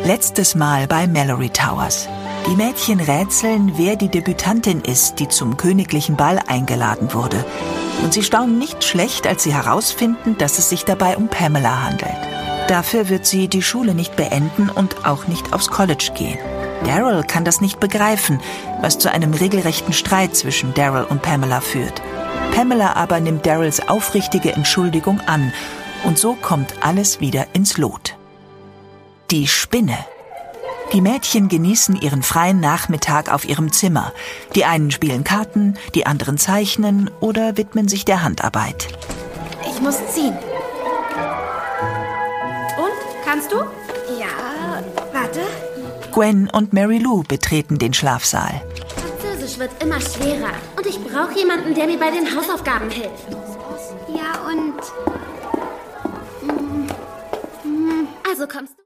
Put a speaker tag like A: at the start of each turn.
A: Letztes Mal bei Mallory Towers. Die Mädchen rätseln, wer die Debütantin ist, die zum königlichen Ball eingeladen wurde. Und sie staunen nicht schlecht, als sie herausfinden, dass es sich dabei um Pamela handelt. Dafür wird sie die Schule nicht beenden und auch nicht aufs College gehen. Daryl kann das nicht begreifen, was zu einem regelrechten Streit zwischen Daryl und Pamela führt. Pamela aber nimmt Daryls aufrichtige Entschuldigung an und so kommt alles wieder ins Lot. Die Spinne. Die Mädchen genießen ihren freien Nachmittag auf ihrem Zimmer. Die einen spielen Karten, die anderen zeichnen oder widmen sich der Handarbeit.
B: Ich muss ziehen. Und? Kannst du?
C: Ja, warte.
A: Gwen und Mary Lou betreten den Schlafsaal.
D: Französisch wird immer schwerer. Und ich brauche jemanden, der mir bei den Hausaufgaben hilft.
C: Ja, und...
D: Also kommst du?